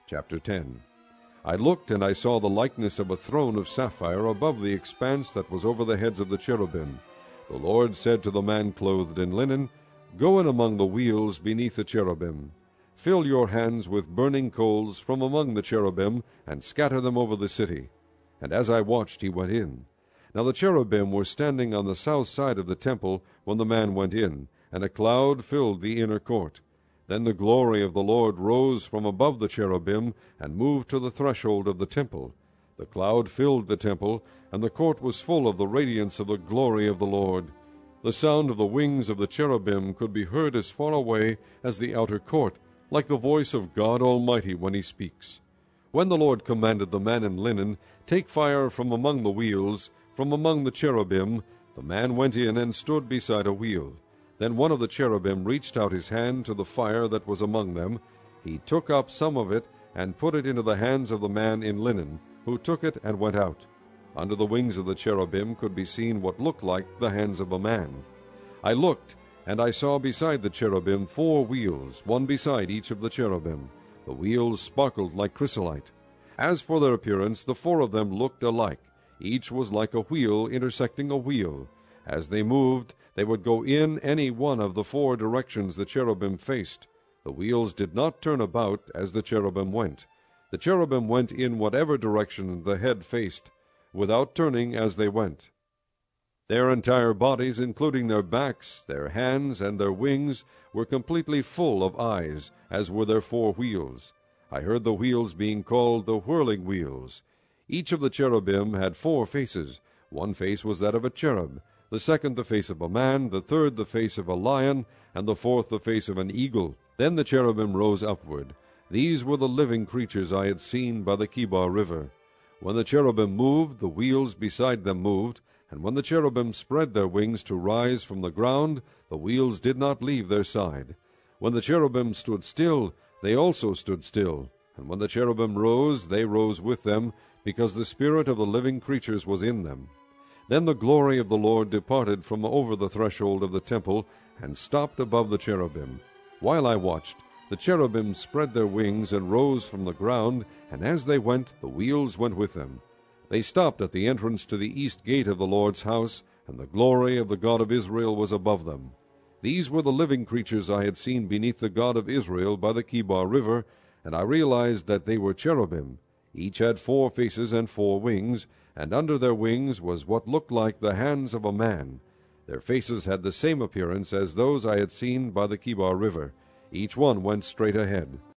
Chapter 10. I looked, and I saw the likeness of a throne of sapphire above the expanse that was over the heads of the cherubim. The Lord said to the man clothed in linen, Go in among the wheels beneath the cherubim. Fill your hands with burning coals from among the cherubim, and scatter them over the city. And as I watched, he went in. Now the cherubim were standing on the south side of the temple when the man went in, and a cloud filled the inner court. Then the glory of the Lord rose from above the cherubim, and moved to the threshold of the temple. The cloud filled the temple, and the court was full of the radiance of the glory of the Lord. The sound of the wings of the cherubim could be heard as far away as the outer court, like the voice of God Almighty when he speaks. When the Lord commanded the man in linen, Take fire from among the wheels, from among the cherubim, the man went in and stood beside a wheel. Then one of the cherubim reached out his hand to the fire that was among them. He took up some of it, and put it into the hands of the man in linen, who took it and went out. Under the wings of the cherubim could be seen what looked like the hands of a man. I looked, and I saw beside the cherubim 4 wheels, one beside each of the cherubim. The wheels sparkled like chrysolite. As for their appearance, the 4 of them looked alike. Each was like a wheel intersecting a wheel. As they moved, they would go in any one of the 4 directions the cherubim faced. The wheels did not turn about as the cherubim went. The cherubim went in whatever direction the head faced, without turning as they went. Their entire bodies, including their backs, their hands, and their wings, were completely full of eyes, as were their 4 wheels. I heard the wheels being called the whirling wheels. Each of the cherubim had 4 faces. One face was that of a cherub, the second the face of a man, the third the face of a lion, and the fourth the face of an eagle. Then the cherubim rose upward. These were the living creatures I had seen by the Chebar River. When the cherubim moved, the wheels beside them moved, and when the cherubim spread their wings to rise from the ground, the wheels did not leave their side. When the cherubim stood still, they also stood still, and when the cherubim rose, they rose with them, because the spirit of the living creatures was in them. Then the glory of the Lord departed from over the threshold of the temple, and stopped above the cherubim. While I watched, the cherubim spread their wings and rose from the ground, and as they went, the wheels went with them. They stopped at the entrance to the east gate of the Lord's house, and the glory of the God of Israel was above them. These were the living creatures I had seen beneath the God of Israel by the Chebar River, and I realized that they were cherubim. Each had 4 faces and 4 wings, and under their wings was what looked like the hands of a man. Their faces had the same appearance as those I had seen by the Chebar River. Each one went straight ahead.